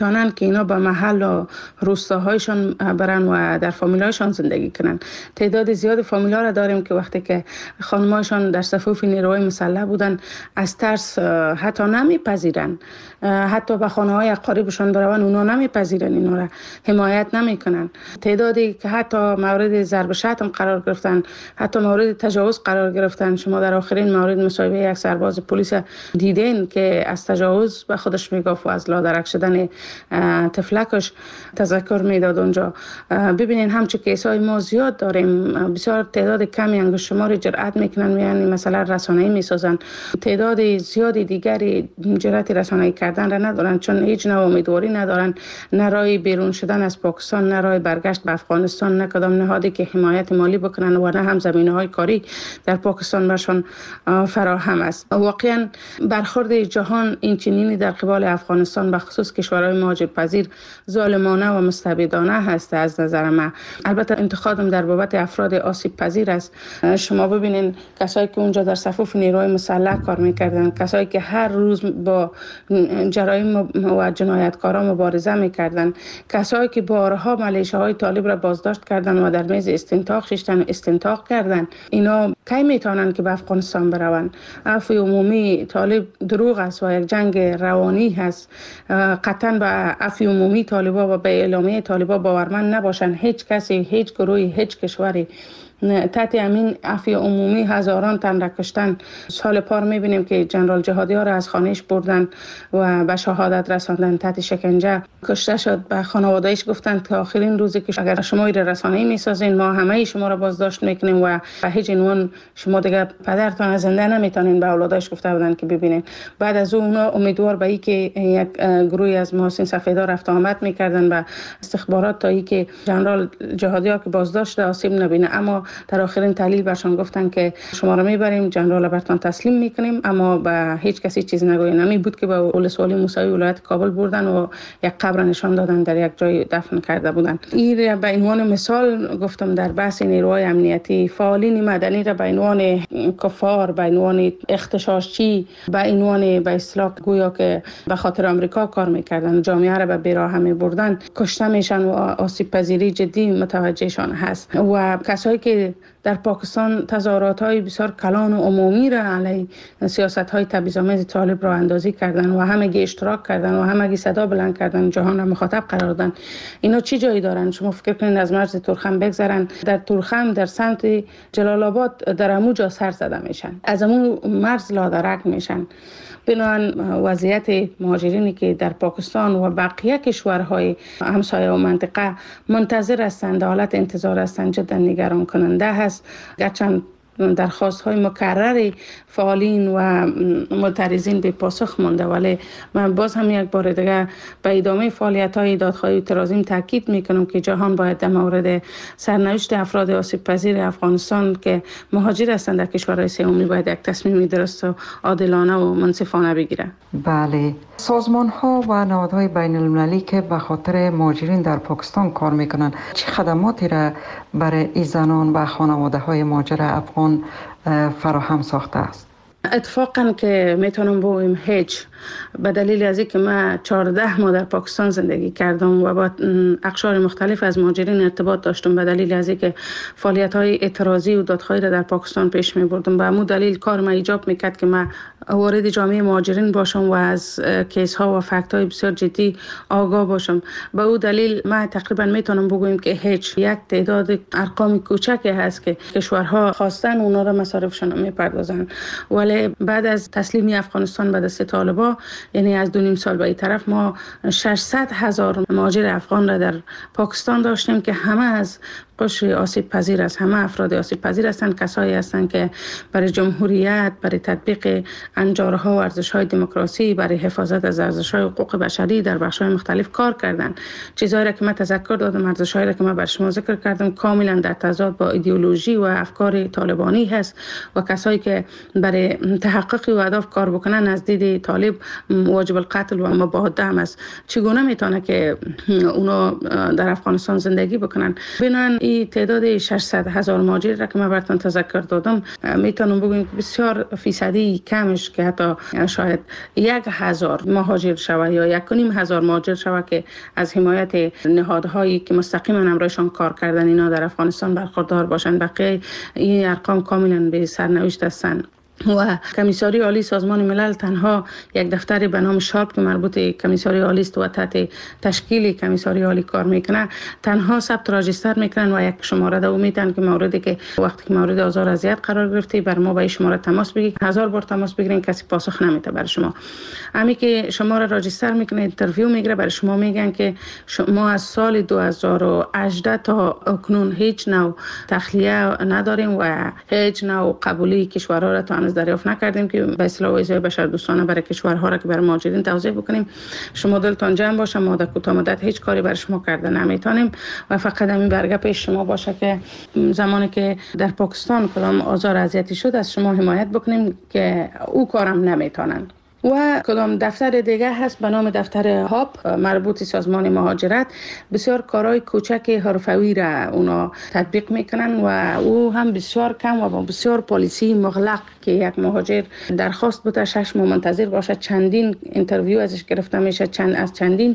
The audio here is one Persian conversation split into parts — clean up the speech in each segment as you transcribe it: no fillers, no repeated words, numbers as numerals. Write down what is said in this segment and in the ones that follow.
دانند که اینا به محل و روستاهایشان برن و در فامیلایشان زندگی کنن. تعداد زیاد فامیلا را داریم که وقتی که خانمایشان در صفوف نیروهای مسلح بودن از ترس حتی نمیپذیرن، حتی به خانه های اقاربشان برون اونا نمیپذیرن، اینا را حمایت نمیکنن. تعدادی که حتی مورد ضرب شتم قرار گرفتن، حتی مورد تجاوز قرار گرفتن. شما در آخرین مورد مصاحبه یک سرباز پلیس دیدین که از تجاوز به خودش میگفت و از لادرک شدن طفلکش تذکر میداد اونجا. ببینین همچه کیسای ما زیاد داریم، بسیار تعداد کمی انگشت شماری جرأت میکنن میان مثلا رسانه‌ای میسازن، تعداد زیادی دیگری جرأت رسانه‌ای کردن را ندارن، چون هیچ نوع امیدواری ندارن، نه راه بیرون شدن از پاکستان، نه راه برگشت به افغانستان، نه کدام نهادی که حمایت مالی بکنن و نه هم زمینه‌های کاری در پاکستان برشان فراهم است. واقعا برخورد جهان این چنینی در قبال افغانستان به خصوص کشورهای مهاجرپذیر ظالمانه و مستبدانه هست از نظر من. البته انتقادم در بابت افراد آسیب پذیر است. شما ببینین کسایی که اونجا در صفوف نیروهای مسلح کار میکردن، کسایی که هر روز با جرایم و جنایتکاران مبارزه میکردن، کسایی که بارها ملیشه‌های طالب را بازداشت کردن و در میز استنطاق ششتن استنطاق کردن، اینا کی میتونن که به افغانستان برون؟ عفو عمومی طالب دروغ است و یک جنگ روانی هست. قطعا به عفو عمومی طالبا و به اعلامیه طالبا باورمند نباشن. هیچ کسی، هیچ گروهی، هیچ کشوری تحت امین عفو عمومی هزاران تن را کشتن. سال پار میبینیم که جنرال جهادی ها را از خانهش بردن و به شهادت رساندن، تحت شکنجه کشته شد. به خانوادهش گفتند که آخرین روزی که اگر شما این رسانه‌ای میسازین ما همه شما را بازداشت میکنیم و به هیچ عنوان شما دیگه پدرتان زنده نمیتونین. به اولادش گفته بودن که ببینین. بعد از اونا امیدوار به اینکه یک گروهی از محسن سفیدا رفت آمد میکردن به استخبارات تا اینکه جنرال جهادی ها که بازداشت آسیب نبینه، اما در آخرین تحلیل برشان گفتن که شما را میبریم، جنرال برتان تسلیم میکنیم، اما به هیچ کسی چیز نگویین. نمی بود که به ولسوالی موسوی ولایت کابل بردن و یک قبر نشان دادن، در یک جای دفن کرده بودن. این به عنوان مثال گفتم در بحث نیروهای امنیتی. فعالین مدنی را به عنوان کفار، به عنوان اغتشاشچی، به عنوان به اصطلاح گویا که به خاطر آمریکا کار میکردن، جامعه را به بیراه میبردن، کشته میشن و آسیب پذیری جدی متوجهشان هست. و کسایی که در پاکستان تظاهرات‌های بسیار کلان و عمومی را علیه سیاست‌های تبعیض‌آمیز طالب را اندازی کردن و همگی اشتراک کردن و همگی صدا بلند کردن، جهان را مخاطب قرار دادن. اینا چی جایی دارن؟ شما فکر کنید از مرز تورخم بگذرن، در تورخم در سمت جلال آباد در همونجا سر زده میشن، از همون مرز لادرک میشن. بنابراین وضعیت مهاجرینی که در پاکستان و بقیه کشورهای همسایه و منطقه منتظر هستند، حالت انتظار هستند، جدا نگران کننده هست. گرچه درخواست‌های مکرر فعالین و معترضین به پاسخ مانده، ولی من باز هم یک بار دیگه به ادامه فعالیت‌های دادخواهی اعتراضیم تاکید میکنم که جهان باید در مورد سرنوشت افراد آسیب پذیر افغانستان که مهاجر هستند در کشورهای سومی باید یک تصمیم درست و عادلانه و منصفانه بگیره. بله، سازمان‌ها و نهادهای بین‌المللی که به خاطر مهاجرین در پاکستان کار میکنند چه خدماتی را برای این زنان و خانواده‌های مهاجر افغان فراهم ساخته است؟ اتفاقا که میتونم بگویم هیچ، به دلیل از اینکه من 14 ماه در پاکستان زندگی کردم و با اقشار مختلف از مهاجرین ارتباط داشتم، به دلیل از اینکه فعالیت‌های اعتراضی و دادخواهی را در پاکستان پیش می‌بردم، به همون دلیل کار ما ایجاب می‌کرد که من وارد جامعه مهاجرین باشم و از کیس‌ها و فکت‌های بسیار جدی آگاه باشم. به اون دلیل من تقریبا میتونم بگویم که هیچ، یک تعداد ارقام کوچکی هست که کشورها خواستن اونا را مصارفشون میپردازن، ولی بعد از تسلیم افغانستان به دست طالبان، یعنی از 2.5 سال به این طرف، ما 600,000 مهاجر افغان را در پاکستان داشتیم که همه از قشر آسیب پذیر است، همه افراد آسیب پذیر هستند، کسایی هستند که برای جمهوریت، برای تطبیق انجارها و ارزش‌های دموکراسی، برای حفاظت از ارزش‌های حقوق بشری در بخش‌های مختلف کار کردند. چیزایی را که من تذکر دادم، ارزش‌هایی را که من بر شما ذکر کردم، کاملا در تضاد با ایدئولوژی و افکار طالبانی هست و کسایی که برای تحقق اهداف کار بکنن از دید طالب واجب القتل و مباهده هم است. چگونه میتونه که اونا در افغانستان زندگی بکنن؟ بنان این تعداد 600,000 مهاجر را که من براتون تذکر دادم میتونم بگم که بسیار فیصدی کمش که حتی شاید 1,000 مهاجر شوه یا 1,500 مهاجر شوه که از حمایت نهادهایی که مستقیما امرایشان کار کردن اینا در افغانستان برخوردار باشند. بقیه این ارقام کاملا به سرنوشت هستند. و کمیساری عالی سازمان ملل تنها یک دفتر به نام شارپ که مربوط کمیساری عالی است و تحت تشکیل کمیساری عالی کار میکنه، تنها ثبت راجستر میکنن و یک شماره دو میتن که موردی که وقتی که مورد آزار و اذیت قرار گرفته بر ما به شماره تماس بگیرید. 1000 بار تماس بگیرین کسی پاسخ نمیده بر شما. همین که شماره راجستر میکنه، اینترویو میگیره، بر شما میگن که شما از سال 2018 تا اکنون هیچ نوع تخلیه نداریم و هیچ نوع قبولی کشورها را تا دریافت نکردیم که به اصطلاح ویزای بشردوستانه برای کشورها را که برای مهاجرین توزیع بکنیم. شما دلتان جمع باشه، ما در کوتاه مدت هیچ کاری برای شما کرده نمیتونیم و فقط همین برگه پیش شما باشه که زمانی که در پاکستان کدام آزار اذیتی شد از شما حمایت بکنیم که او کارم نمیتونن. و کدام دفتر دیگه هست به نام دفتر هاپ مربوط سازمان مهاجرت، بسیار کارهای کوچک حرفوی را اونا تطبیق میکنن و او هم بسیار کم و بسیار پالیسی مغلق که یک مهاجر درخواست بده 6 ماه منتظر باشه، چندین اینترویو ازش گرفته میشه، چندین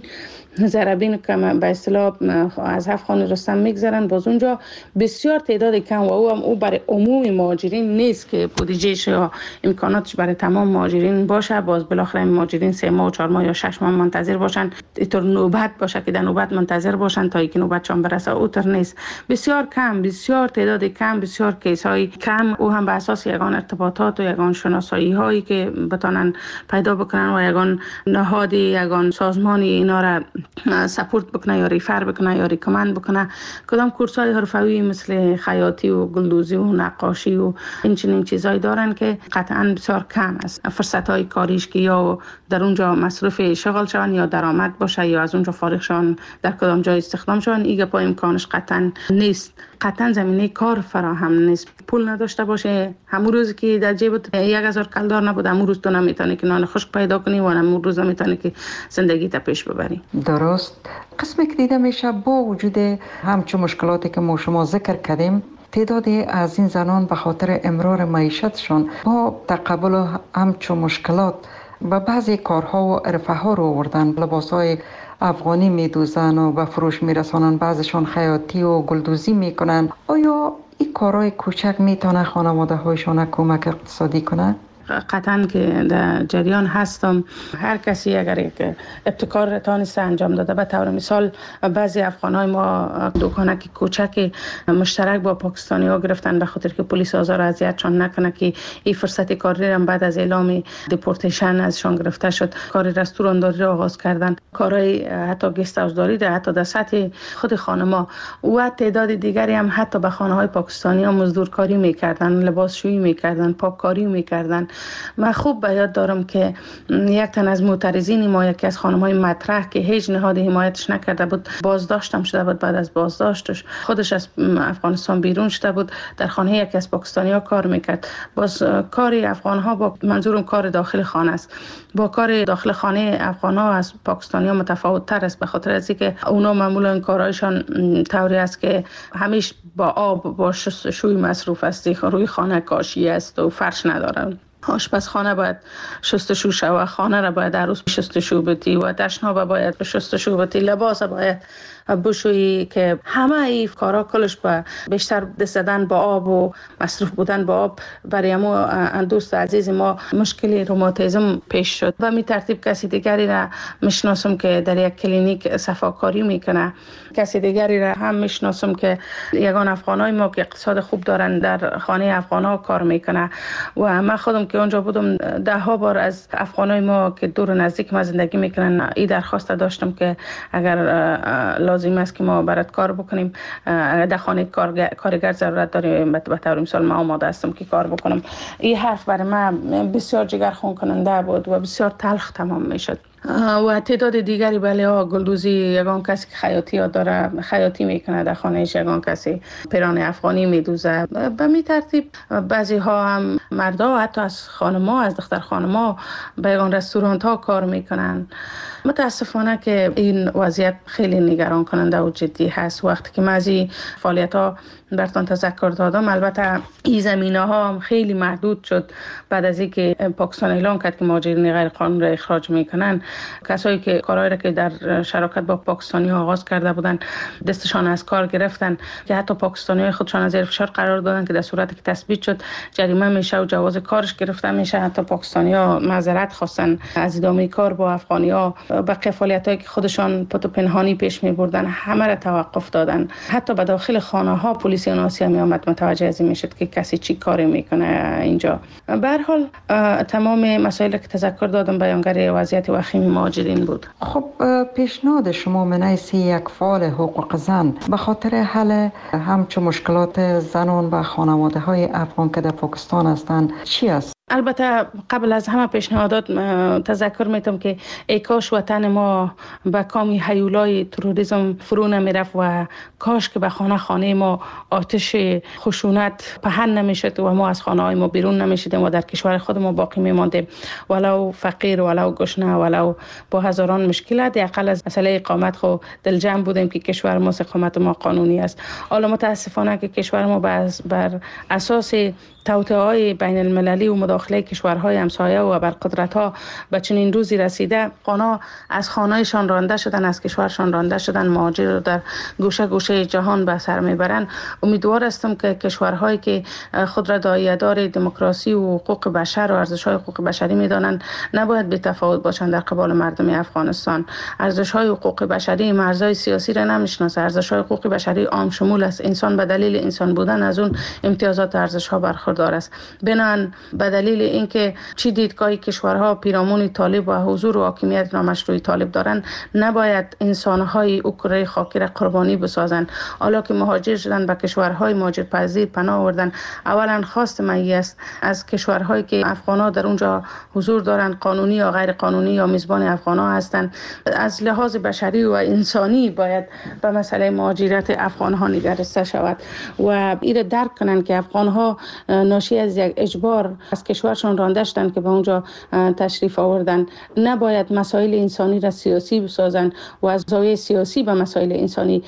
ضربین که به اصطلاح از افغان رستم میگذرن، باز اونجا بسیار تعداد کم و او برای عموم مهاجرین نیست که بودجهش یا امکاناتش برای تمام مهاجرین باشه. باز بالاخره مهاجرین 3 ماه و 4 ماه یا 6 ماه منتظر باشن، اینطور نوبت باشه که در نوبت منتظر باشن تا اینکه نوبتشان برسه، اوتر نیست. بسیار کم، بسیار تعداد کم، بسیار کیس های کم، او هم به اساس یگان ارتباطات و یگان شناسایی هایی که بتونن پیدا بکنن و یگان نهادی یگان سازمانی اینا را سپورت بکنه یا ریفر بکنه یا ریکامند بکنه. کدام کورس های حرفوی مثل خیاطی و گلدوزی و نقاشی و این چنین چیزایی دارن که قطعا بسیار کم است. فرصت های کاریش که یا در اونجا مصرف شغل شون یا درآمد باشه یا از اونجا فارغ شون در کدام جای استخدام شون، ایگه پای امکانش قطعا نیست. قطعا زمینه کار فراهم نیست. پول نداشته باشه، همون روز که در جیبت 1000 کلدار نبود، همون روز تو نمیتونی که نان خشک پیدا کنی و همون روز نمیتونی که زندگی تا پیش ببری. درست. قسمی که دیده میشه با وجود همچون مشکلاتی که ما شما ذکر کردیم، تعدادی از این زنان به خاطر امرار معیشتشون با تقبل همچون مشکلات و بعضی کارها و عرفه ها رو آوردن. لباسهای افغانی میدوزن و به فروش میرسانن، بعضشون خیاطی و گلدوزی میکنن. آیا این کارهای کوچک میتونه خانواده هایشون کمک اقتصادی کنه؟ قطعا که در جریان هستم. هر کسی اگر یک ابتکار تانسته انجام داده، به طور مثال بعضی افغانای ما دکانک کوچک مشترک با پاکستانی ها گرفتن به خاطر که پلیس آزار و اذیتشان نکنه که این فرصت کاری را بعد از اعلام دیپورتیشن ازشان گرفته شد کار رستورانداری را آغاز کردن، کارهای حتی گست هاوس داری در حتی در سطح خود خانما و تعداد دیگری هم حتی به خانه های پاکستانی ها مزدورکاری میکردن، لباسشویی میکردن، پاککاری میکردن. من خوب به یاد دارم که یک تن از معترضین ما، یکی از خانم‌های مطرح که هیچ نهاد حمایتش نکرده بود، بازداشتم شده بود. بعد از بازداشتش خودش از افغانستان بیرون شده بود، در خانه یکی از پاکستانی‌ها کار میکرد. باز کار افغان‌ها با منظورم کار داخل خانه است، با کار داخل خانه افغان‌ها از پاکستانی‌ها متفاوت‌تر است، به خاطر از اینکه اونا معمولا کارهایشان طوری است که همیشه با آب با شستشوی مصروف است، روی خانه کاشی است و فرش ندارن. آشپزخانه باید شستشو شود، خانه را باید عروس شستشو بتی و تشناب باید شستشو بتی، لباس باید بشویی، که همه این کارا کلش با بیشتر دست زدن با آب و مصروف بودن با آب برای ما دوست عزیز ما مشکلی روماتیسم پیش شد. و می ترتیب کسی دیگری را میشناسم که در یک کلینیک صفاکاری میکنه، کسی دیگری را هم میشناسم که یگان افغانای ما که اقتصاد خوب دارن در خانه افغانا کار میکنه. و من خودم که اونجا بودم 10 بار از افغانای ما که دور نزدیک ما زندگی میکنن این درخواست داشتم که اگر لازم است که ما برات کار بکنیم، در خانه کارگر ضرورت داریم، به طور مثال ما آماده هستم که کار بکنم. این حرف برای من بسیار جگرخون کننده بود و بسیار تلخ تمام میشد. و تعداد دیگری بله گلدوزی، یگان کسی که خیاطی ها داره خیاطی میکنه در خانهش، یگان کسی پیران افغانی میدوزه. به می ترتیب بعضی ها هم مردا حتی از خانم‌ها، از دختر خانم‌ها به اون رستوران‌ها کار میکنن. متاسفانه که این وضعیت خیلی نگران کننده و جدی هست. وقتی که بعضی فعالیت‌ها براتون تذکر دادم، البته این زمینه‌ها هم خیلی محدود شد بعد از اینکه پاکستان اعلام کرد که مهاجرین غیر قانونی را اخراج میکنن. کسایی که کارهایی را که در شراکت با پاکستانی‌ها آغاز کرده بودن دستشان از کار گرفتن، که حتی پاکستانی‌ها خودشان از زیر فشار قرار دادن که در صورتی که تثبیت شد جریمه میشه و جواز کارش گرفته میشه. حتی پاکستانی‌ها معذرت خواستن از ادامه کار با افغانی‌ها. باقی فعالیتایی که خودشان پت و پنهانی پیش می‌بردن همه را توقف دادن. حتی به داخل خانه‌ها پلیس آسیا می آمد متوجه از این میشد که کسی چی کاری میکنه اینجا. به هر حال تمام مسائل که تذکر دادم بیانگر وضعیت وخیم مهاجرین بود. خب پیشنهاد شما من حیث یک فعال حقوق زن به خاطر حل همچون مشکلات زنان و خانواده های افغان که در پاکستان هستند چی است؟ البته قبل از همه پیشنهادات تذکر میتم که ای کاش وطن ما به کام هیولای تروریسم فرو نمیرفت و کاش که به خانه ما آتش خشونت پهن نمیشد و ما از خانه های ما بیرون نمیشدیم و در کشور خود ما باقی میماندیم، ولو فقیر، ولو گشنه، ولو با هزاران مشکلات. اقل از مسئله اقامت خو دلجم بودیم که کشور ما اقامت ما قانونی است. حالا متاسفانه که کشور ما بر اساس توطئه‌های بین المللی و مداخله کشورهای همسایه و بر قدرت‌ها به چنین روزی رسیده، قانا از خانه‌شان رانده شدن، از کشورشان رانده شدن، مهاجر رو در گوشه گوشه جهان به سر میبرن. امیدوار هستم که کشورهایی که خود را داعیه‌دار دموکراسی و حقوق بشر و ارزش‌های حقوق بشری می‌دانند نباید بی‌تفاوت باشند در قبال مردم افغانستان. ارزش‌های حقوق بشری مرزهای سیاسی را نمی‌شناسه. ارزش‌های حقوق بشری عام شمول است. انسان به دلیل انسان بودن از اون امتیازات و ارزش‌ها برخوردار است. بنان به دلیل اینکه چی دیدگاهی کشورها پیرامون طالب و حضور و حاکمیت نامشروع طالب دارند نباید انسان‌های اوکراین خاکی را قربانی بسازند. حالا که مهاجر شدن به کشورهای مهاجرپذیر پناه آوردن، اولا خواست من است از کشورهایی که افغان‌ها در اونجا حضور دارند، قانونی یا غیر قانونی یا میزبان افغان‌ها هستند، از لحاظ بشری و انسانی باید به مسئله مهاجرت افغان‌ها نگرسته شود و این درک کنند که افغان‌ها ناشی از یک اجبار از کشورشان رانده شدند که به اونجا تشریف آوردن. نباید مسائل انسانی را سیاسی بسازند و از زاویه سیاسی به مسائل انسانی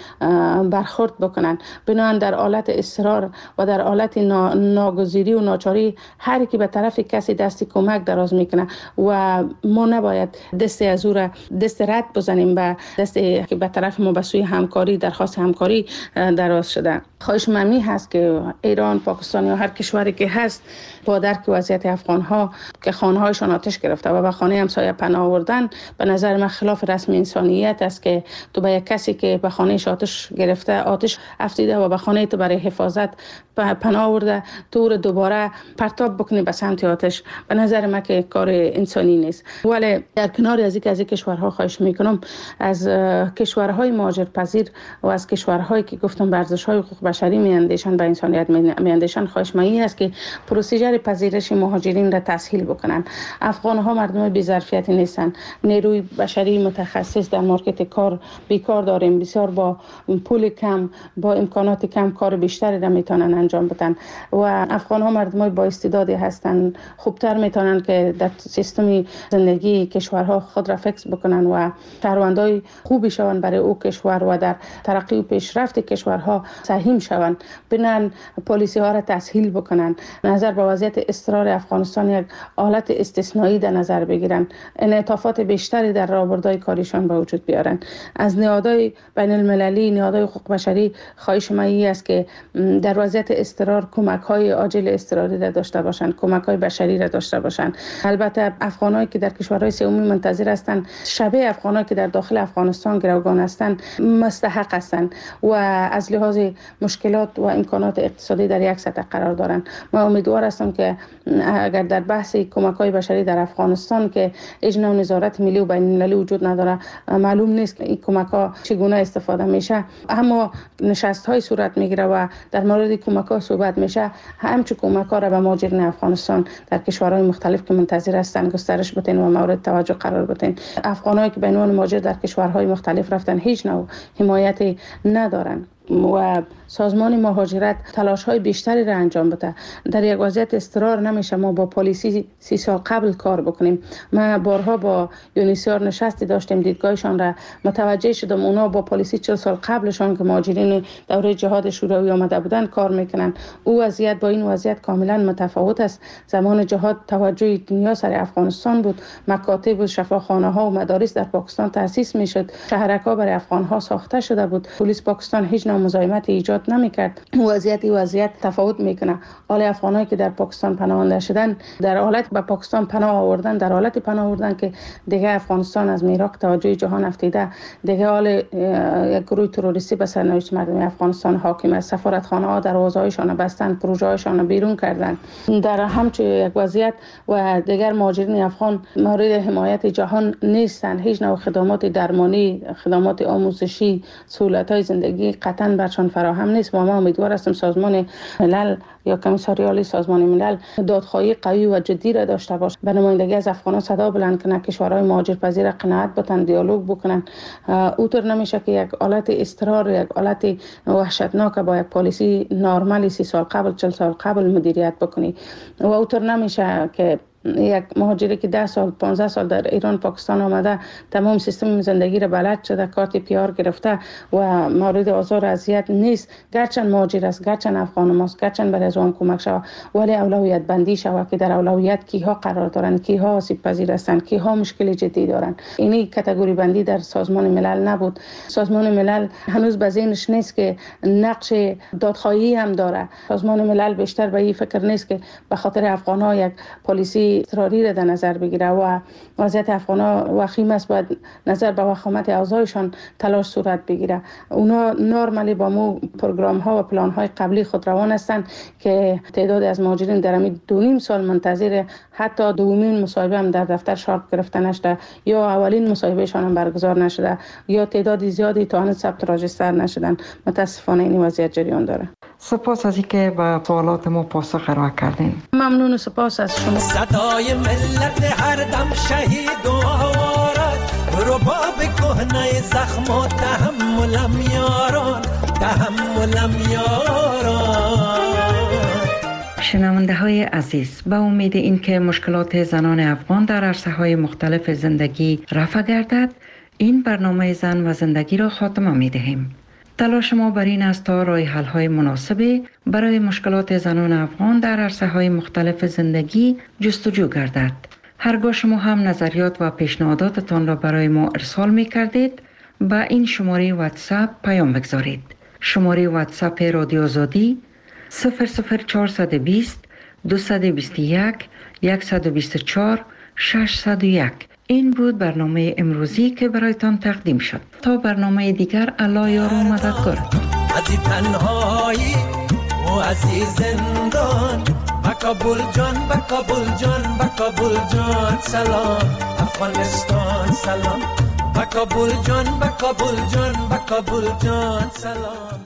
برخورد بکنند. بنابراین در حالت اصرار و در حالت ناگزیری و ناچاری هر کی به طرف کسی دست کمک دراز میکنه و ما نباید دست از او را دست رد بزنیم به دست که به طرف ما به سوی همکاری درخواست همکاری دراز شده. خواهش من هست که ایران، پاکستان یا هر کشوری که هست با درک وضعیت افغان‌ها که خانه‌هایشان آتش گرفته و به خانه همسایه پناه آوردن، به نظر من خلاف رسم انسانیت است که تو به یک کسی که به خانه‌اش آتش گرفته آتش افزوده و به خانه تو برای حفاظت پناه آورده تو رو دوباره پرتاب بکنی به سمت آتش. به نظر من که کار انسانی نیست. ولی در کنار از این کشورها خواهش میکنم از کشورهای مهاجرپذیر و از کشورهایی که گفتم به ارزش‌های حقوق بشری میاندیشن، به انسانیت میاندیشن، خواهش من است که پروسیجر پذیرش مهاجرین را تسهیل بکنن. افغان‌ها مردم بی ظرفیتی نیستن. نیروی بشری متخصص در مارکت کار بیکار داریم. بسیار با پول کم، با امکانات کم کار بیشتری را میتونن انجام بدن و افغان‌ها مردمای با استعدادی هستن. خوبتر میتونن که در سیستم زندگی کشورها خود را فکس بکنن و شهروندای خوبی شوند برای او کشور و در ترقی و پیشرفت کشورها سهیم شوند. بنان پالیسی ها را تسهیل بکنن. نظر به وضعیت اضطرار افغانستان یک حالت استثنایی در نظر بگیرن. انعطافات بیشتری در راهبردهای کاریشان به وجود بیارن. از نهادهای بین المللی، نهادهای حقوق بشری خواهش من است که در وضعیت اضطرار کمک‌های عاجل اضطراری را داشته باشند، کمک‌های بشری را داشته باشند. البته افغانایی که در کشورهای سومی منتظر هستند شبیه افغانایی که در داخل افغانستان گروگان هستند مستحق هستند و از لحاظ مشکلات و امکانات اقتصادی در یک سطح قرار دارند. من امیدوار هستم که اگر در بحث کمک‌های بشری در افغانستان که اجنا و نظارت ملی و بین المللی وجود نداره، معلوم نیست که این کمک‌ها چگونه استفاده میشه، اما نشست‌های صورت میگیره و در مورد کمک‌ها صحبت میشه. همچون کمک‌ها را به مهاجرین افغانستان در کشورهای مختلف که منتظر هستند گسترش بدین و مورد توجه قرار بدین. افغانایی که به عنوان مهاجر در کشورهای مختلف رفتن هیچ نوع حمایتی ندارن. و سازمان مهاجرت تلاش های بیشتری را انجام بده. در یک وضعیت اضطرار نمیشه ما با پلیسی 30 سال قبل کار بکنیم. ما بارها با یونیسیار نشستی داشتیم، دیدگاهشان را متوجه شدم. اونا با پلیسی 40 سال قبلشان که مهاجرین دوره جهاد شوروی آمده بودن کار میکنن. او وضعیت با این وضعیت کاملا متفاوت است. زمان جهاد توجه دنیا سر افغانستان بود. مکاتب و شفاخانه ها و مدارس در پاکستان تأسیس میشد. شهرک‌ها برای افغان ها ساخته شده بود. پلیس پاکستان هیچ نوع مزاحمت ایجاد نمیکرد. وضعیت تفاوت میکنه. حال افغانایی که در پاکستان پناهنده شدن در حالت به پاکستان پناه آوردن، در حالت پناه آوردن که دیگه افغانستان از میراق توجه جهان افتیده، دیگه حال یک گروه تروریستی به سرنوشت مردم افغانستان حاکم است. سفارتخانه ها دروازه‌هایشان بستن، پروژه هایشان بیرون کردن. در همچنین یک وضعیت و دیگر مهاجرین افغان مورد حمایت جهان نیستند. هیچ نوع خدمات درمانی، خدمات آموزشی، سهولت‌های زندگی قطعاً برشان فراهم نیست. و ما امیدوار هستیم سازمان ملل یا کمیساری عالی سازمان ملل دادخواهی قوی و جدی را داشته باشه. به نمایندگی از افغانان صدا بلند کنه، کشورهای مهاجرپذیر قناعت بتن، دیالوگ بکنن. اوطور نمیشه که یک حالت اضطرار، یک حالت وحشتناک با یک پالیسی نرمالی 30 سال قبل 40 سال قبل مدیریت بکنی. و اوطور نمیشه که یک مهاجری که 10 سال 15 سال در ایران پاکستان آمده تمام سیستم زندگی را بلد شده، کارت پیار گرفته و مورد آزار و اذیت نیست، گرچه مهاجر است، گرچه افغان ماست، گرچه برای از آن کمک شود، ولی اولویت بندی شود که در اولویت کیها قرار دارند، کیها آسیب پذیر هستند، کیها مشکل جدی دارند. اینی کاتگوری بندی در سازمان ملل نبود. سازمان ملل هنوز به ذهنش نیست که نقش دادخواهی هم داره. سازمان ملل بیشتر به این فکر نیست که به خاطر افغان‌ها یک پلیسی اضطراری را در نظر بگیره و وضعیت افغان‌ها وخیم است، باید نظر به وخامت اوضاعشان تلاش صورت بگیره. اونا نرمالی با مو پروگرام ها و پلان های قبلی خود روان هستند که تعداد از مهاجرین در همین 2.5 سال منتظر حتی دومین مصاحبه هم در دفتر شارپ گرفته نشده، یا اولین مصاحبهشان هم برگزار نشده، یا تعداد زیادی تا هنوز ثبت راجستر نشدن. متاسفانه این وضعیت جریان داره. سپاس از اینکه به سوالات ما پاسخ ارائه کردین. ممنون و سپاس از شما. صدای ملت هر دم شهید و آوارد، رباب کهنه زخم و تحملم یاران، تحملم یاران. شنونده های عزیز، به امید اینکه مشکلات زنان افغان در عرصه های مختلف زندگی رفع گردد، این برنامه زن و زندگی را خاتمه می دهیم. تلاش ما بر این است تا راه حل های مناسبی برای مشکلات زنان افغان در عرصه های مختلف زندگی جستجو گردد. هرگاه شما هم نظریات و پیشنهاداتتان را برای ما ارسال می کردید، با این شماره واتساپ پیام بگذارید. شماره واتساپ رادیو آزادی 00420 221 124 601. این بود برنامه امروزی که برایتان تقدیم شد. تا برنامه دیگر، الله یار و مددکارتان. از این تنهایی و از این زندان، با کابل جان، با کابل جان، با کابل جان سلام افغانستان سلام، با کابل جان، با کابل جان، با کابل جان سلام.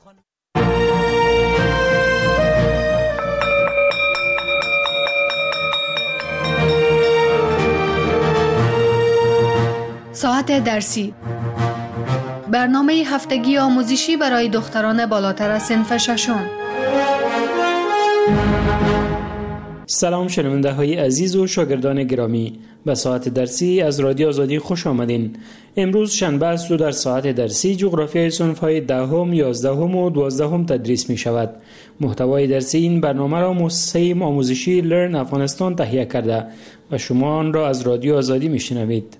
ساعت درسی، برنامه هفتگی آموزشی برای دختران بالاتر از صنف ششم. سلام شنونده های عزیز و شاگردان گرامی، به ساعت درسی از رادیو آزادی خوش آمدین. امروز شنبه است و در ساعت درسی جغرافیای صنف های 10ام، 11ام و 12ام تدریس می شود. محتوای درسی این برنامه را مؤسسه آموزشی لرن افغانستان تهیه کرده و شما آن را از رادیو آزادی می شنوید.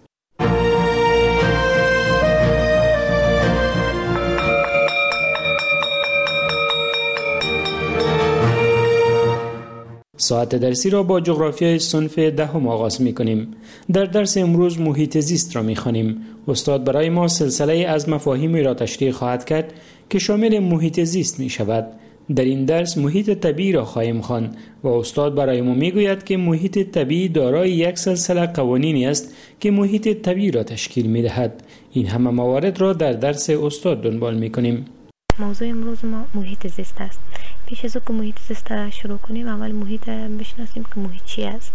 ساعت درسی را با جغرافیای صنف 10 آغاز می کنیم. در درس امروز محیط زیست را می خوانیم. استاد برای ما سلسله از مفاهیمی را تشریح خواهد کرد که شامل محیط زیست می شود. در این درس محیط طبیعی را خواهیم خواند و استاد برای ما می گوید که محیط طبیعی دارای یک سلسله قوانینی است که محیط طبیعی را تشکیل می دهد. این همه موارد را در درس استاد دنبال می کنیم. موضوع امروز ما محیط زیست است. پیش از که محیط زیست را شروع کنیم، اول محیط بشناسیم که محیط چی است.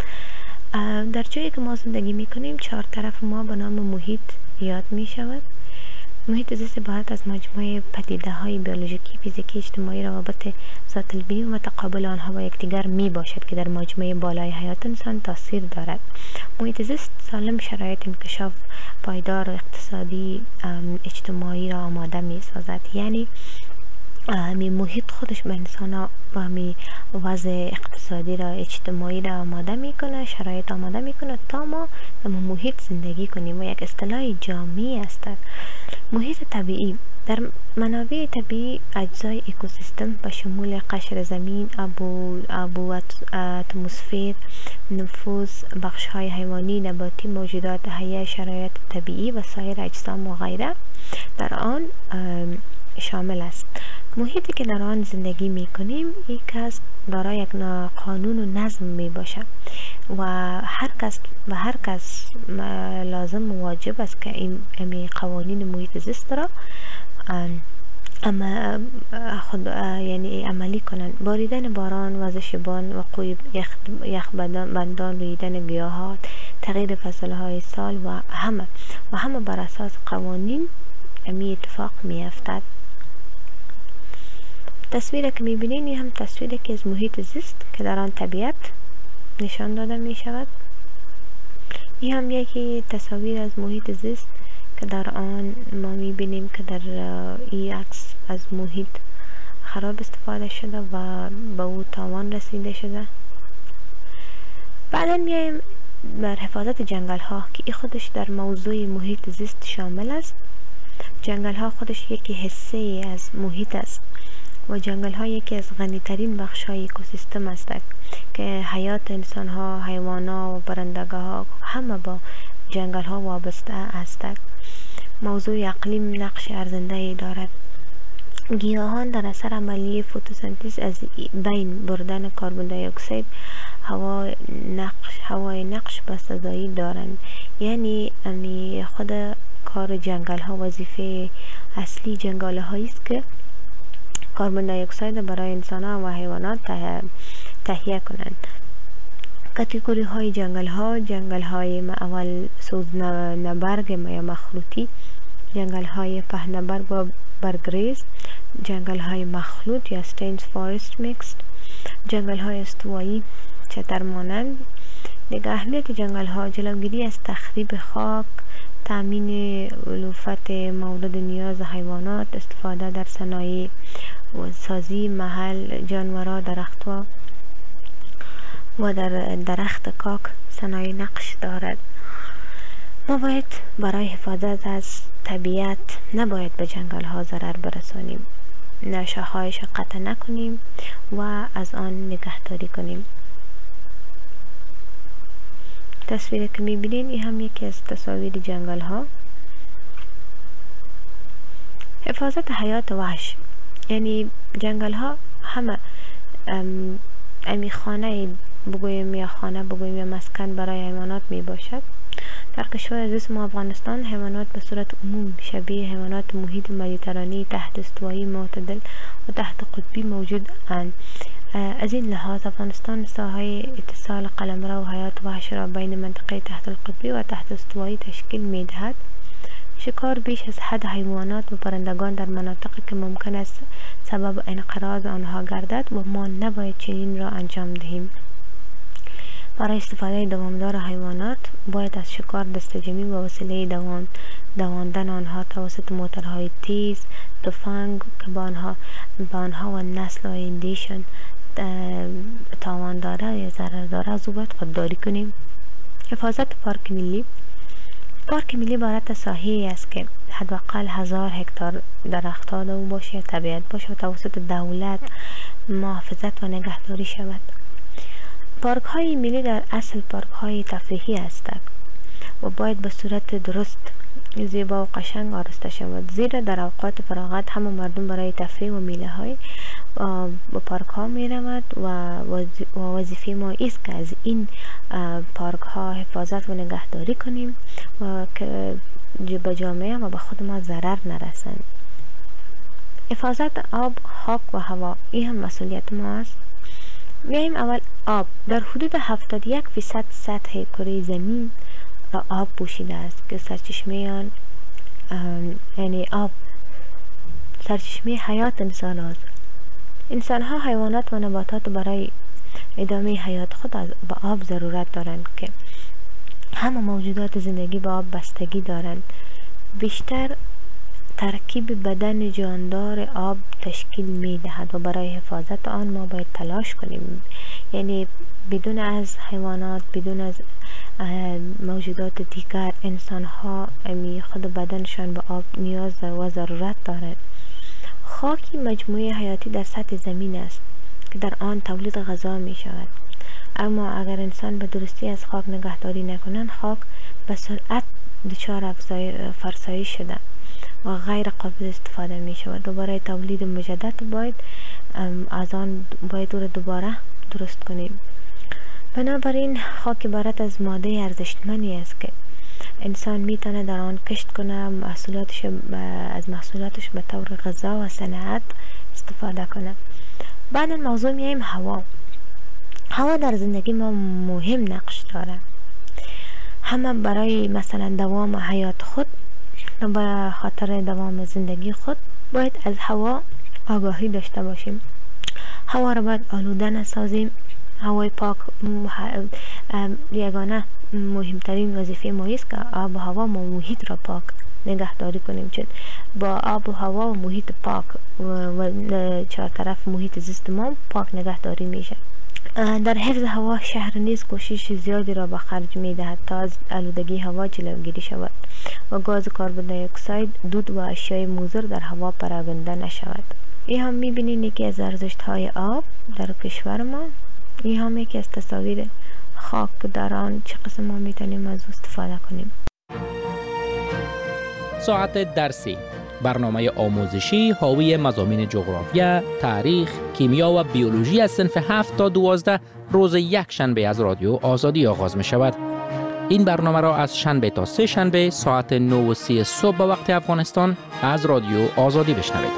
در جایی که ما زندگی میکنیم 4 طرف ما به نام محیط یاد می شود. محیط زیست عبارت از مجموعه پدیده های بیولوژیکی، فیزیکی، اجتماعی، روابط ذات البینی و تقابل آنها با یکدیگر می باشد که در مجموعه بالای حیات انسان تاثیر دارد. محیط زیست سالم شرایط انکشاف پایدار و اقتصادی اجتماعی را آماده می سازد. یعنی همی محیط خودش به انسان ها و همی وضع اقتصادی را، اجتماعی را آماده میکنه، شرایط آماده میکنه تا ما در محیط زندگی کنیم و یک اصطلاح جامعی است. محیط طبیعی در منابع طبیعی اجزای اکوسیستم به شمول قشر زمین، آب و اتمسفر، نفوذ بخش‌های حیوانی، نباتی، موجودات حیه، شرایط طبیعی و سایر اجسام و غیره در آن شامل است. محیطی که در آن زندگی می کنیم یک از دارای یک قانون و نظم می باشد و هر کس لازم و واجب است که این قوانین محیط زیست را یعنی عملی کنند. باریدن باران، وزش باران، وقوع یخبندان، رویدن گیاهات، تغییر فصلهای سال و همه بر اساس قوانین می اتفاق می افتد. تصویری که میبینین این هم تصویری که از محیط زیست که در آن طبیعت نشان داده می شود. این هم یکی تصاویر از محیط زیست که در آن ما میبینیم که در این عکس از محیط خراب استفاده شده و به او تاوان رسیده شده. بعدا میایم بر حفاظت جنگل ها که این خودش در موضوع محیط زیست شامل است. جنگل ها خودش یکی حصه از محیط است و جنگل ها یکی از غنی ترین بخش های اکوسیستم است که حیات انسان ها، حیوانات و پرندگان ها همه با جنگل ها وابسته هستند. موضوع اقلیم نقش ارزنده دارد. گیاهان در اثر عملیه فتوسنتز از بین بردن کربن دی اکسید هوای نقش بسزایی دارند. یعنی خود کار جنگل ها، وظیفه اصلی جنگل هایی است که کربن دی اکسید برای انسان ها و حیوانات تهیه کنند. کاتگوری های جنگل های اول سوزنبرگ یا مخلوطی، جنگل های پهنبرگ و برگریز، جنگل های مخلوط یا ستینز فارست میکست، جنگل های استوایی چتر مانند. دیگر اهمیت جنگل ها جلوگیری از تخریب خاک، تامین علوفت مورد نیاز حیوانات، استفاده در صنایع و سازی محل جانورا، درختها و در درخت کاک صنایع نقش دارد. ما باید برای حفاظت از طبیعت نباید به جنگل ها ضرر برسانیم، شاخه‌هایش قطع نکنیم و از آن نگهداری کنیم. تصویری که میبینین این هم یکی از تصاویر جنگل ها. حفاظت حیات وحش، یعنی جنگل ها همه خانه بگویم یا خانه بگویم یا مسکن برای حیوانات می باشد. در کشور عزیز ما افغانستان حیوانات به صورت عموم شبیه حیوانات محیط مدیترانی تحت استوایی معتدل و تحت قطبی موجود اند. از این لحاظ افغانستان ساحه اتصال قلمرو و حیات وحش را بین منطقه تحت القطبی و تحت استوایی تشکیل می دهد. شکار بیش از حد حیوانات و پرندگان در مناطقی که ممکن است سبب انقراض آنها گردد و ما نباید چنین را انجام دهیم. برای استفاده دوامدار حیوانات باید از شکار دستجمعی و وسیله دواندن آنها توسط موتورهای تیز، تفنگ که با آنها و نسل آیندهشان تاوان داره یا ضرر داره از او باید خودداری کنیم. حفاظت پارک ملی. پارک ملی عبارت از ساحه‌ای است که حداقل 1000 هکتار درختان در او باشه یا طبیعت باشه و توسط دولت محافظت و نگهداری شود. پارک های ملی در اصل پارک های تفریحی هستند و باید به صورت درست، زیبا و قشنگ آراسته شود، زیرا در اوقات فراغت همه مردم برای تفریح و میله های به پارک ها می رود و وظیفه ما است که از این پارک ها حفاظت و نگهداری کنیم و که به جامعه و به خود ما ضرر نرسند. حفاظت آب، خاک و هوا این هم مسئولیت ما است. میایم اول آب. در حدود 71% سطح کره زمین را آب پوشیده است که سرچشمه آن یعنی آب سرچشمه حیات انسان ها، حیوانات و نباتات برای ادامه حیات خود به آب ضرورت دارند که همه موجودات زندگی به آب بستگی دارند. بیشتر ترکیب بدن جاندار آب تشکیل می دهد و برای حفاظت آن ما باید تلاش کنیم. یعنی بدون از حیوانات، بدون از موجودات دیگر، انسان ها خود بدنشان به آب نیاز و ضرورت دارند. خاکی مجموعه حیاتی در سطح زمین است که در آن تولید غذا می شود. اما اگر انسان به درستی از خاک نگهداری نکنند، خاک به سرعت دچار فرسایش شده و غیر قابل استفاده می شود و برای تولید مجدد باید از آن باید او را دوباره درست کنیم. بنابراین خاک عبارت از ماده ارزشمندی است که انسان می تونه در آن کشت کنه، از محصولاتش به طور غذا و صنعت استفاده کنه. بعد موضوع میایم هوا در زندگی ما مهم نقش داره. همه برای مثلا دوام حیات خود و به خاطر دوام زندگی خود باید از هوا آگاهی داشته باشیم. هوا را باید آلوده نسازیم. هوای پاک یگانه مهمترین وظیفه ما است که آب و هوا و محیط را پاک نگهداری کنیم، چون با آب و هوا و محیط پاک و چهار طرف محیط زیست ما پاک نگهداری میشه. در حفظ هوا شهر نیز کوشش زیادی را به خرج می دهد تا از آلودگی هوا جلوگیری شود و گاز کربن دی اکساید، دود و اشیای مضر در هوا پراگنده نشود. این هم می بینید یکی از ارزشت های آب در کشور ما. این هم یکی از تصاویر خاک در آن چه قسم ما می توانیم از استفاده کنیم. ساعت درسی، برنامه آموزشی حاوی مضامین جغرافیا، تاریخ، کیمیا و بیولوژی از صنف 7 تا 12 روز یک شنبه از رادیو آزادی آغاز می شود. این برنامه را از شنبه تا سه شنبه ساعت 9:30 صبح به وقت افغانستان از رادیو آزادی بشنوید.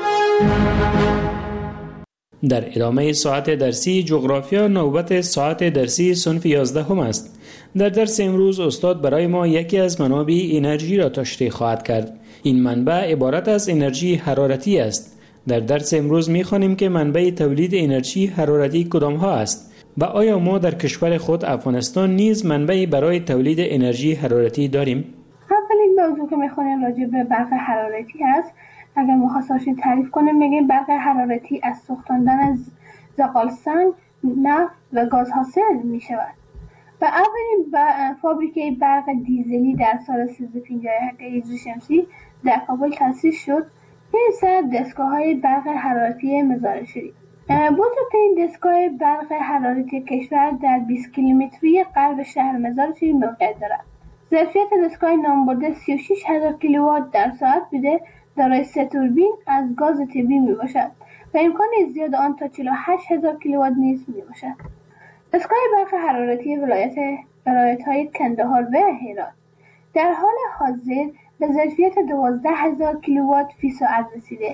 در ادامه ساعت درسی جغرافیا نوبت ساعت درسی صنف 11 هم است. در درس امروز استاد برای ما یکی از منابع انرژی را تشریح خواهد کرد. این منبع عبارت از انرژی حرارتی است. در درس امروز می‌خوانیم که منبع تولید انرژی حرارتی کدام ها است و آیا ما در کشور خود افغانستان نیز منبعی برای تولید انرژی حرارتی داریم؟ اولین موضوع که می‌خوانیم راجع به برق حرارتی است. اگر مخصوصاً تعریف کنیم میگیم برق حرارتی از سوختاندن از زغال سنگ، نفت و گاز حاصل می‌شود. و اولین فابریکه برق دیزلی در سال 1357 هجری شمسی در کابل تأسیس شد. این سر دستگاه‌های برق حرارتی مزار شریف. بزرگترین دستگاه برق حرارتی کشور در 20 کیلومتری غرب شهر مزار شریف موقعیت دارد. ظرفیت دستگاه نامبرده 36,000 کیلووات در ساعت بوده، دارای 3 توربین از گاز طبیعی میباشد و امکان زیاد آن تا 48,000 کیلووات نیز میباشد. دستگاه برق حرارتی ولایت‌های کندهار و هرات در حال حاضر به ظرفیت 12,000 کیلووات فی ساعت رسیده.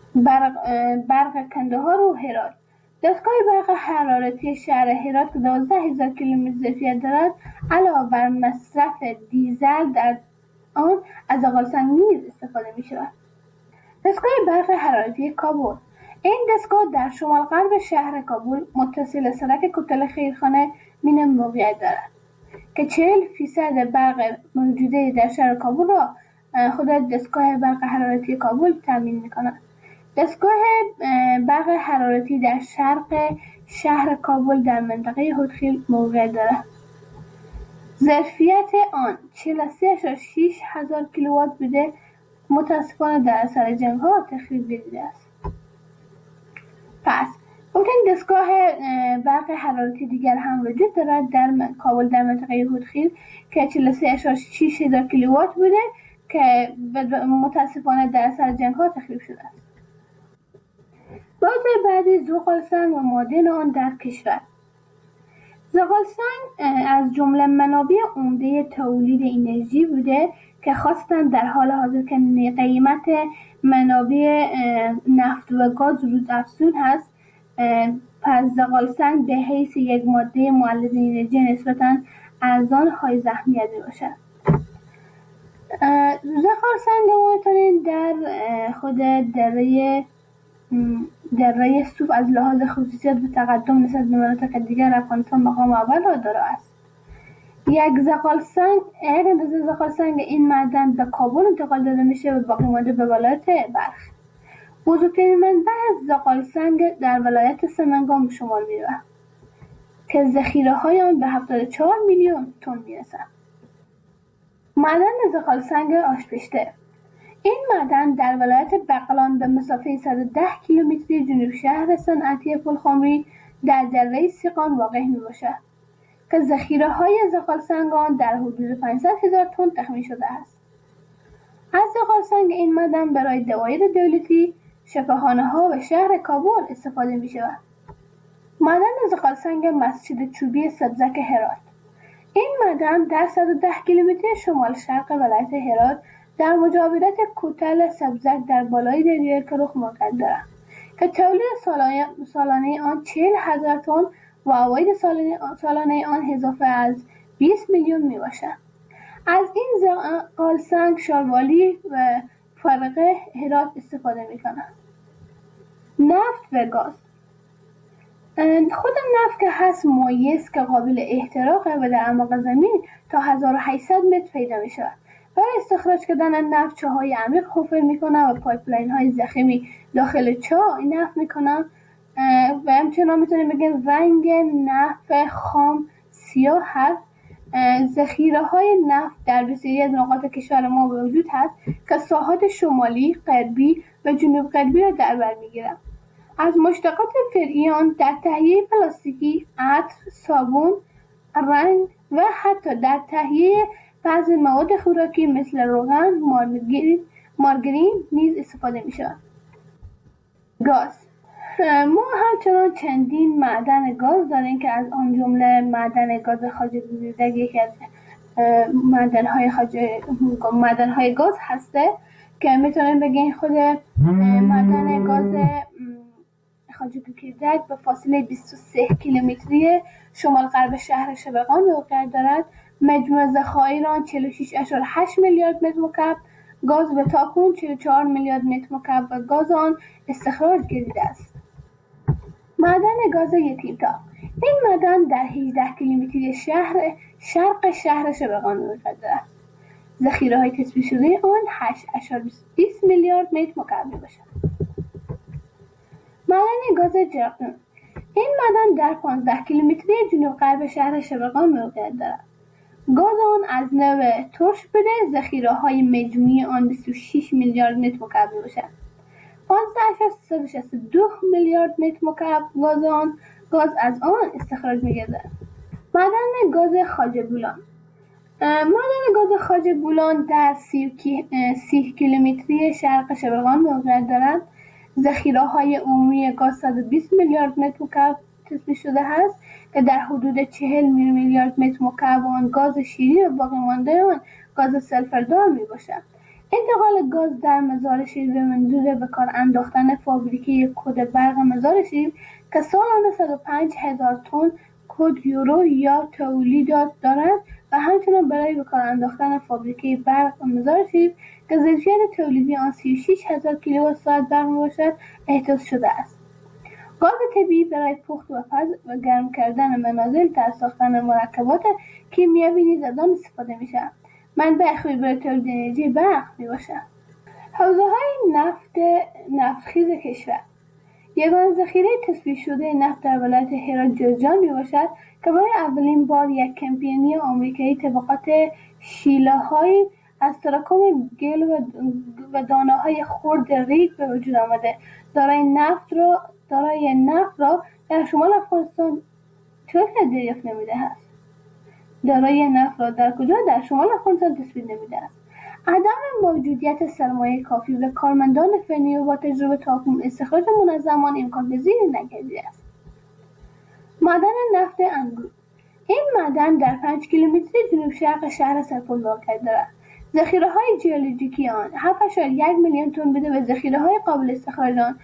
برق کندهار و هرات. دستگاه برق حرارتی شهر هرات که 12,000 کیلومتر ظرفیت دارد علاوه بر مصرف دیزل در آن از زغال‌سنگ نیز استفاده می شود. دستگاه برق حرارتی کابل. این دستگاه در شمال غرب شهر کابل متصل سرک کوتل خیرخانه مینم موقعیت دارد که 40% برق موجوده در شهر کابل را خود دستگاه برق حرارتی کابل تامین می‌کند. دستگاه برق حرارتی در شرق شهر کابل در منطقه هودخیل موقعیت دارد. ظرفیت آن 43,600 کیلووات بوده، متاسفانه در اثر جنگ‌ها تخریب دیده است. پس ممکن دستگاه برق حرارتی دیگر هم وجود دارد در کابل در منطقه هودخیل که 43,600 کیلووات بوده که متاسفانه در اثر جنگ‌ها تخریب شده است. موضوع بعدی زغال‌سنگ و معادن آن در کشور. زغال‌سنگ از جمله منابع عمده تولید انرژی بوده که خاصتاً در حال حاضر که قیمت منابع نفت و گاز روز افزون هست، پس زغال‌سنگ به حیث یک ماده مولد انرژی نسبتاً ارزان های اهمیت میباشد. زغال سنگ ما میتونید در خود دره سوف از لحاظ خصوصیت و تقدم نسبت به مناطق دیگر افغانستان مقام اول را دارا است. یک اندازه زغال سنگ این معدن به کابل انتقال داده میشه و باقی مانده به ولایت بلخ. بزرگترین منبع زغال سنگ در ولایت سمنگان به شمار میرود که ذخیره های آن به 74 میلیون تن میرسد. معدن زغال سنگ آشپشته. این معدن در ولایت بغلان به مسافه 110 کیلومتری جنوب شهر صنعتی پلخمری در دره سیقان واقع میباشد که ذخیره های زغال سنگ آن در حدود 500,000 تن تخمین شده است. از زغال سنگ این معدن برای دوایر دولتی، شفاخانه ها و شهر کابل استفاده می شود. معدن زغال سنگ مسجد چوبی سبزک هرات. این معدن در 110 کیلومتر شمال شرق ولایت هرات در مجاورت کوتل سبزک در بالای دریای کرخ موقعیت دارد که تولید سالانه آن 40,000 تن و عواید سالانه آن اضافه از 20 میلیون می باشد. از این زغال سنگ شاروالی و فرقه هرات استفاده می کنند. نفت و گاز. خود نفت که هست مایع است که قابل احتراقه و در اعماق زمین تا 1800 متر پیدا می شود. برای استخراج کردن نفت چاهای عمیق حفر می کنند و پایپلاین های ضخیمی داخل چاه نفت می کنند و همچنان میتونیم بگیم رنگ نفت خام سیاه هست. ذخیره های نفت در بسیاری از نقاط کشور ما وجود هست که ساحات شمالی، غربی و جنوب غربی را در بر میگیرند. از مشتقات فرعی آن در تهیه پلاستیکی، عطر، صابون، رنگ و حتی در تهیه بعضی مواد خوراکی مثل روغن، مارگرین نیز استفاده می شود. گاز. ما همچنان چندین معدن گاز داریم که از آن جمله معدن گاز خواجه گوزیدک یکی از معدن‌های گاز هسته که میتونیم بگیم خود معدن گاز خواجه گوزیدک به فاصله 23 کیلومتری شمال غرب شهر شبقان موقعیت دارد. مجموع ذخایر آن 46.8 میلیارد متر مکعب گاز و تاکنون 44 میلیارد متر مکعب و گاز آن استخراج گردیده است. معدن گاز یتیم‌تاق. این معدن در 18 کیلومتری شرق شهر شبقان موقعیت دارد. ذخیره‌های تثبیت شده آن 8.20 میلیارد متر مکعب میباشد. معدن گاز جرقدون. این معدن در 15 کیلومتری جنوب غرب شهر شبقان موقعیت دارد. گاز آن از نوع ترش بوده. ذخیره‌های مجموعی آن 26 میلیارد متر مکعب میباشد. 15.362 میلیارد متر مکعب گاز از آن استخراج می‌گردد. معدن گاز خواجه بولان. معدن گاز خواجه بولان در 30 کیلومتری شرق شبقان موقعیت دارد. ذخیره‌های عمومی گاز 120 میلیارد متر مکعب تثبیت شده است که در حدود 40 میلیارد متر مکعب آن گاز شیرین و باقی مانده آن گاز سلفردار میباشد. انتقال گاز در مزار شیر به منظور به کار انداختن فابریکه کد برق مزار شیر که سالانه 105,000 تن کد یورو یا تولیدات دارد و همچنان برای به کار انداختن فابریکه برق مزار شیر که ظرفیت تولیدی آن 36,000 کیلووات ساعت برق میباشد احداث شده است. گاز طبیعی برای پخت و پز و گرم کردن منازل در ساختن مرکبات کیمیایی نیز از آن استفاده می‌شود. منبع خوبی برای تولید انرژی برق میباشد. حوزه‌های نفتخیز کشور. یگانه ذخیره تثبیت شده نفت در ولایت هرات جوزجان میباشد که برای اولین بار یک کمپانی آمریکایی طبقات شیله‌های از تراکم گل و دانه‌های خرد ریگ به وجود آمده. دارای نفت را در شمال افغانستان چطور دریافت نمیده است؟ دارای نفت را در کجا؟ در شمال افغانستان تثبیت نمیده است. عدم موجودیت سرمایه کافی و کارمندان فنی و با تجربه تاکنون استخراج منظم آن امکان پذیر نگردیده است. معدن نفت انگور. این معدن در 5 کیلومتری جنوب شرق شهر سرپل واقع دارد. ذخیره‌های ژئولوژیکی آن 7.1 میلیون تن بوده و ذخیره‌های قابل استخراج آن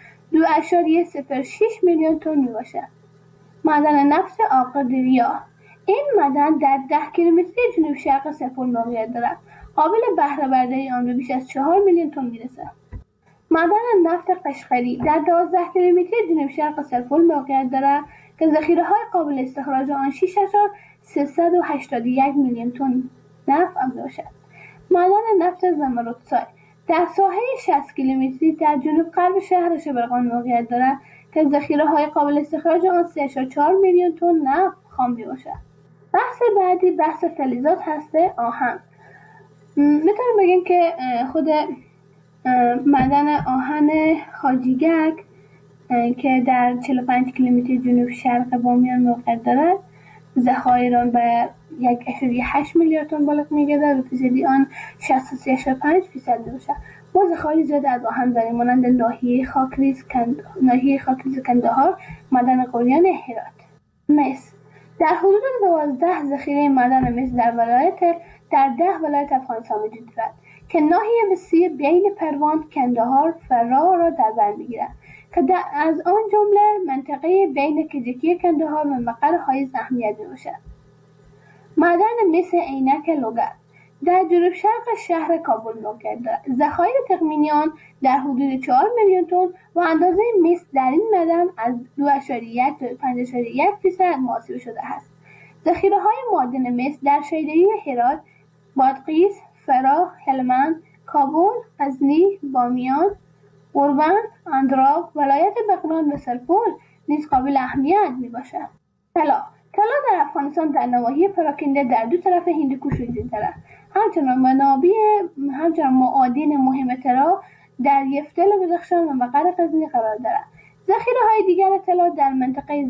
2.06 میلیون تن میباشد. معدن نفت عاقدریا. این معدن در 10 کیلومتری جنوب شرق سرپل موقعیت دارد. قابل بهره برداری آن به بیش از 4 میلیون تن میرسد. معدن نفت قشقری در 12 کیلومتری جنوب شرق سرپل موقعیت دارد که ذخیره‌های قابل استخراج آن 6,381 میلیون تن نفت دارد. معدن نفت زمرودسای در ساحه 60 کیلومتری در جنوب غرب شهر شبرغان موقعیت دارد که ذخیره‌های قابل استخراج آن 3.4 میلیون تن نفت خام میباشد. بحث بعدی بحث فلزات هسته آهن. میتونیم بگیم که خود معدن آهن خاجیگک که در 45 کیلومتر جنوب شرق بامیان موقعیت دارد، ذخایر آن به 1.8 میلیارد تن بالغ می‌گردد و فیصدی آن 63.5% میباشد. ما ذخایر زیاد از آهن داریم مانند ناحیه خاکریز کندهار، معدن قلیان هرات. مس در حدود 12 ذخیره معدن مس در 10 ولایت افغانستان وجود دارد که ناحیه وسیع بین پروان، کندهار، فراه را در بر میگیرد که از آن جمله منطقه بین کجکی کندهار و مقر حایز اهمیت میباشد. معدن مس عینک لوگر در جنوب شرق شهر کابل موقعیت دارد. ذخایر تخمینی آن در حدود 4 میلیون تن و اندازه مس در این معدن از 2.1 تا 5.1% محاسبه شده است. ذخیره‌های معدن مس در شیدایی هرات، بادغیس، فراه، هلمند، کابل، غزنی، بامیان، اوربند، اندراب، ولایت بغلان و سرپل نیز قابل اهمیت میباشد. طلا در افغانستان در نواحی پراکنده در دو طرف هندوکش وجود دارد. همچنان معادن مهم طلا در یفتل و بدخشان و مقر غزنی قرار دارد. ذخیره‌های دیگر طلا در منطقه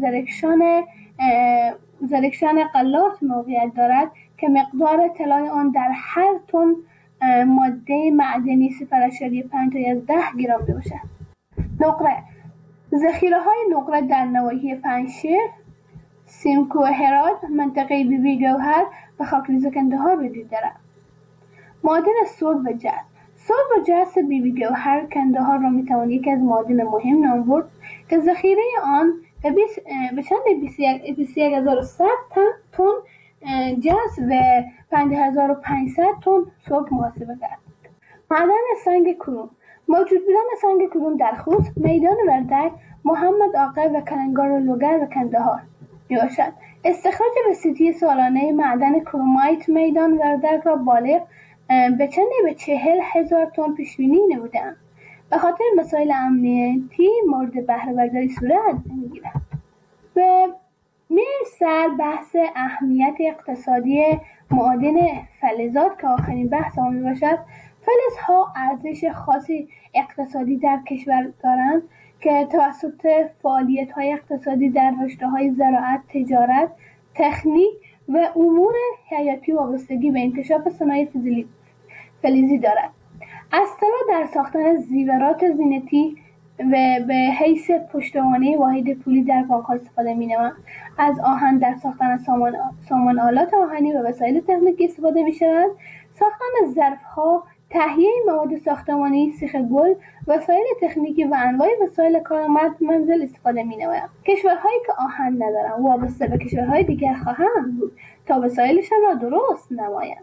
زرکشان قلات موقعیت دارد که مقدار طلای آن در هر تن ماده معدنی 0.5 تا 10 گرم میباشد. نقره ذخیره‌های نقره در نواحی پنجشیر، سیمکو هرات، منطقه بیبی گوهر و خاکریز کندهار وجود دارد. معادن سرب و جس بیبی گوهر کندهار را میتوان یکی از معادن مهم نام برد که ذخیره آن به چند 21,100 تن جس و 5,500 تن سرب محاسبه کرد. معدن سنگ کرون موجود بودن سنگ کرون در خوست، میدان وردک، محمد آقا و کلنگار لوگر و کندهار میباشد. استخراج وسیطی سالانه معدن کرومایت میدان وردک را بالغ به 40,000 تن پیشبینی نمودند. به خاطر مسائل امنیتی مورد بهره برداری صورت میگیرد. و سر بحث اهمیت اقتصادی معادن فلزات که آخرین بحث آن میباشد. فلزها ارزش خاصی اقتصادی در کشور دارند که توسط فعالیت‌های اقتصادی در رشته‌های زراعت، تجارت، تکنیک و امور حیاتی وابستگی به انکشاف صنایع فلزی دارد. از طلا در ساختن زیورات زینتی و به حیث پشتوانه واحد پولی در بانک‌ها استفاده می‌نمایند. از آهن در ساختن سامان آلات آهنی و وسایل تکنیکی استفاده می‌شود. ساختن ظرف‌ها، تهیه مواد ساختمانی، سیخ گل، وسایل تکنیکی و انواع وسایل کارآمد منزل استفاده می‌نمایند. کشورهایی که آهن ندارند وابسته به کشورهای دیگر خواهند بود تا وسایلشان را درست نمایند.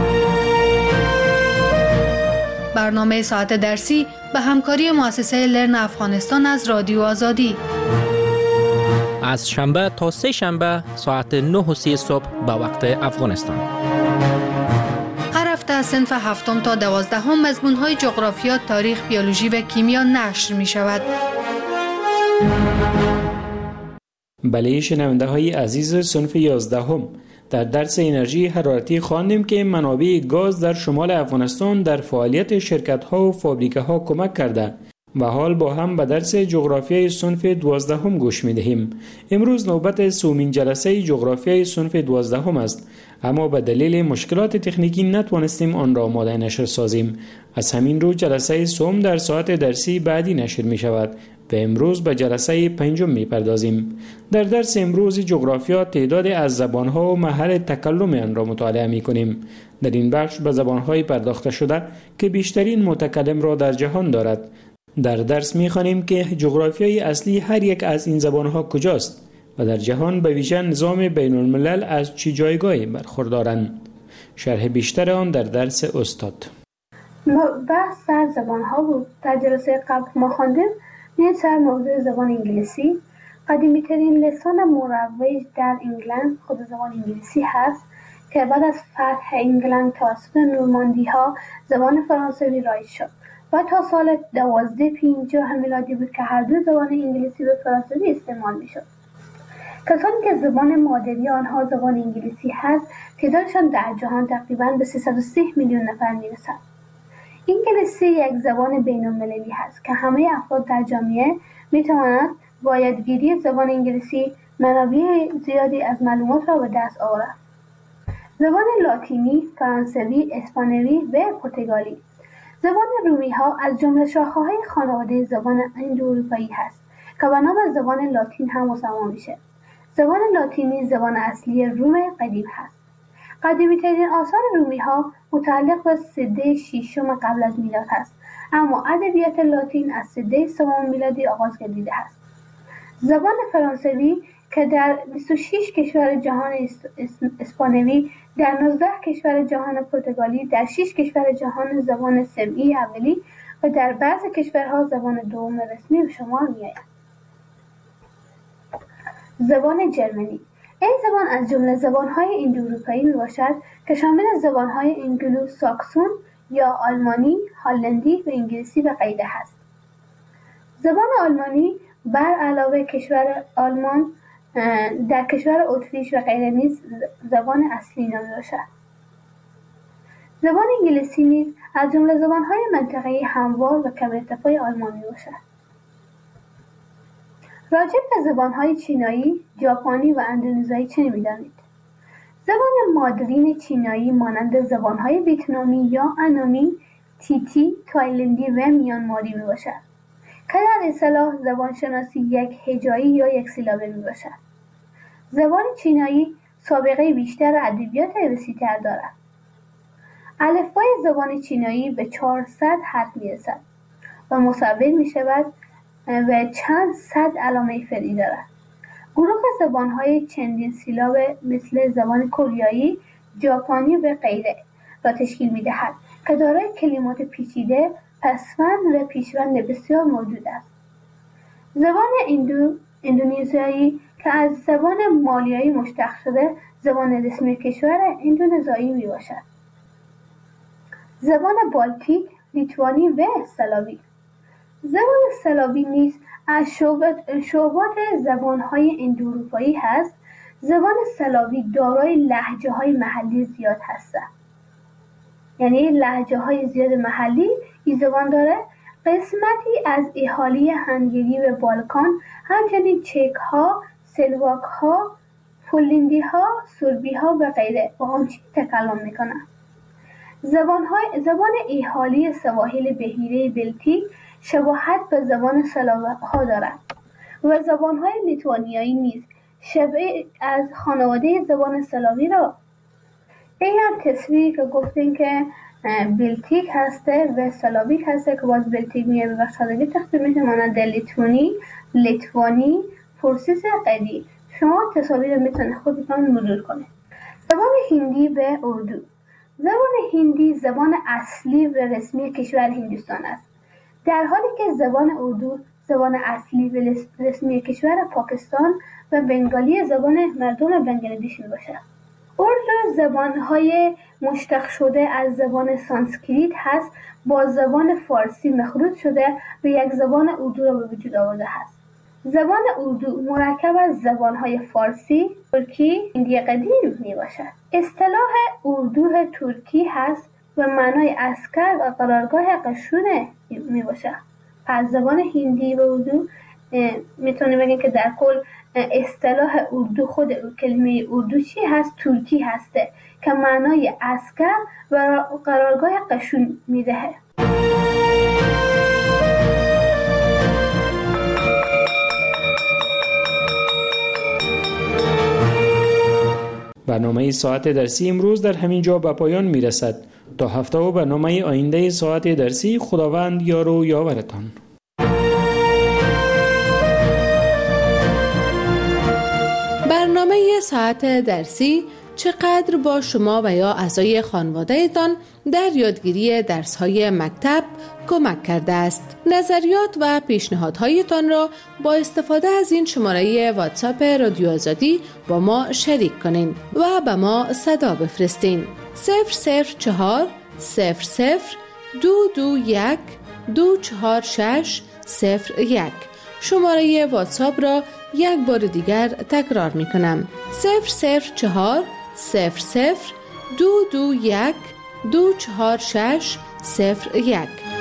برنامه ساعت درسی به همکاری مؤسسه لرن افغانستان از رادیو آزادی از شنبه تا سه شنبه ساعت 9:30 صبح به وقت افغانستان. هر هفته از صنف 7 تا 12 مضمون‌های جغرافیا، تاریخ، بیولوژی و کیمیا نشر می‌شود. بله شنونده های عزیز صنف 11 در درس انرژی حرارتی خواندیم که منابع گاز در شمال افغانستان در فعالیت شرکت‌ها و فابریکه‌ها کمک کرده و حال با هم به درس جغرافیای صنف 12 گوش می‌دهیم. امروز نوبت سومین جلسه جغرافیای صنف 12 است، اما به دلیل مشکلات تکنیکی نتوانستیم آن را آماده نشر سازیم. از همین رو جلسه سوم در ساعت درسی بعدی نشر می شود و امروز به جلسه 5 می‌پردازیم. در درس امروز جغرافیا تعداد از زبان‌ها و محل تکلم آن را مطالعه می‌کنیم. در این بخش به زبان‌های پرداخته شده که بیشترین متکلم را در جهان دارد. در درس می‌خوانیم که جغرافیای اصلی هر یک از این زبان‌ها کجاست و در جهان به ویژه نظام بین‌الملل از چه جایگاهی برخوردارند. شرح بیشتر آن در درس استاد. بحث سر زبان ها بود. در جلسه قبل ما خواندیم میان سر موضوع زبان انگلیسی. قدیمی ترین لسان مروج در انگلند خود زبان انگلیسی هست که بعد از فتح انگلند توسط نورماندی ها زبان فرانسوی رایج شد و تا سال 1250 میلادی بود که هر دو زبان انگلیسی و فرانسوی استعمال می شد. کسانی که زبان مادری آنها زبان انگلیسی هست تعدادشان در جهان تقریباً به 330 میلیون نفر می رسد. انگلیسی یک زبان بین المللی هست که همه افراد در جامعه می توانند با یادگیری زبان انگلیسی منابع زیادی از معلومات را به دست آورند. زبان لاتینی، فرانسوی، اسپانیایی و پرتغالی. زبان رومی ها از جمله شاخه‌های خانواده زبان اندواروپایی هست که به نام زبان لاتین هم مسمى میشه. زبان لاتینی زبان اصلی روم قدیم هست. قدیمی ترین آثار رومی ها متعلق به سده ششم قبل از میلاد هست، اما ادبیات لاتین از سده سوم میلادی آغاز گردیده است. زبان فرانسوی که در 26 کشور جهان اسپانیایی، در 19 کشور جهان پرتغالی، در 6 کشور جهان زبان سمعی اولی و در بعضی کشورها زبان دوم رسمی به شمار می‌آید. زبان جرمنی. این زبان از جمله زبان‌های اندواروپایی میباشد که شامل زبان‌های انگلو ساکسون یا آلمانی، هلندی و انگلیسی و غیره است. زبان آلمانی بر علاوه کشور آلمان در کشور اتریش و غیره نیز زبان اصلی نامیده باشد. زبان انگلیسی نیز از جمله زبان‌های منطقه‌ای هموار و کم ارتفاع آلمانی باشد. راجع به زبان‌های چینایی، ژاپنی و اندونزیایی چه می‌دانید؟ زبان مادرین چینایی مانند زبان‌های ویتنامی یا انامی، تیتی، تایلندی و میانماری میباشد که در اصطلاح زبانشناسی یک هجایی یا یک سیلابه میباشد. زبان چینایی سابقه بیشتر ادبیات وسیع‌تر دارد. الفبای زبان چینایی به 400 حرف میرسد و مصور میشود و چند صد علامه فرعی دارد. گروه زبان‌های چندین سیلابه مثل زبان کره، ژاپنی و غیره را تشکیل می‌دهد که دارای کلمات پیچیده، پسوند و پیشوند بسیار موجود است. زبان اندونزیایی که از زبان مالیایی مشتق شده، زبان رسمی کشور اندونزیایی میباشد. زبان بالتیک، لیتوانی و سلاوی. زبان سلاوی نیز از شعبات زبان‌های اندواروپایی هست. زبان سلاوی دارای لهجه‌های محلی زیاد هستند. یعنی لهجه‌های زیاد محلی این زبان داره. قسمتی از اهالی هنگری و بالکان، همچنین چک‌ها، سلواک‌ها، پولندی‌ها، سربی‌ها و غیره با آن چین تکلم می‌کنند. زبان اهالی سواحل بحیره بلتیک شباهت به زبان سلاوها دارد و زبان‌های لیتوانیایی نیز شبیه از خانواده زبان سلاوی را. این هم تصویری که گفتیم که بلتیک هسته و سلاویک هسته که باز بلتیک میه به بخشادگی تقسیم میشه مانند لیتوانی، پرسیس قدی. شما تصاویر میتونه خودتان مرور کنید. زبان هندی و اردو. زبان هندی زبان اصلی و رسمی کشور هندوستان است، در حالی که زبان اردو زبان اصلی و رسمی کشور پاکستان و بنگالی زبان مردم بنگلادش میباشد. اردو زبان‌های مشتق شده از زبان سانسکریت هست، با زبان فارسی مخلوط شده و یک زبان اردو را به وجود آورده است. زبان اردو مرکب از زبان‌های فارسی، ترکی، هندی قدیم میباشد. اصطلاح اردو ترکی هست و معنای عسکر و قرارگاه قشون میباشد. پس زبان هندی و اردو میتونیم بگیم که در کل اصطلاح اردو، خود کلمه اردو چی هست؟ ترکی هسته که معنای عسکر و قرارگاه قشون میدهه. برنامه ساعت درسی امروز در همین جا به پایان میرسد. تا هفته و برنامه آینده ساعت درسی، خداوند یار و یاورتان. برنامه ساعت درسی چقدر با شما و یا اعضای خانواده‌تان در یادگیری درس‌های مکتب کمک کرده است. نظریات و پیشنهادهایتان را با استفاده از این شماره واتساپ رادیو آزادی با ما شریک کنین و به ما صدا بفرستین. 004 00 221 246 01. شماره واتساپ را یک بار دیگر تکرار می کنم. 004 00 221 246 01.